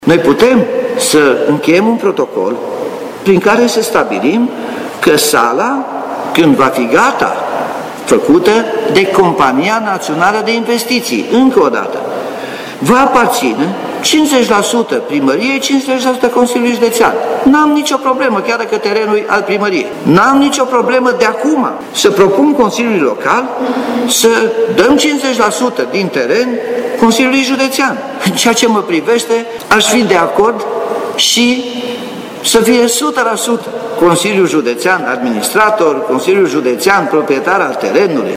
Noi putem să încheiem un protocol prin care să stabilim că sala, când va fi gata, făcută de Compania Națională de Investiții, încă o dată, va aparține 50% primăriei, 50% Consiliului Județean. N-am nicio problemă, chiar dacă terenul e al primăriei. N-am nicio problemă de acum să propun Consiliului Local să dăm 50% din teren Consiliului Județean. În ceea ce mă privește, aș fi de acord și să fie 100% Consiliul Județean administrator, Consiliul Județean proprietar al terenului.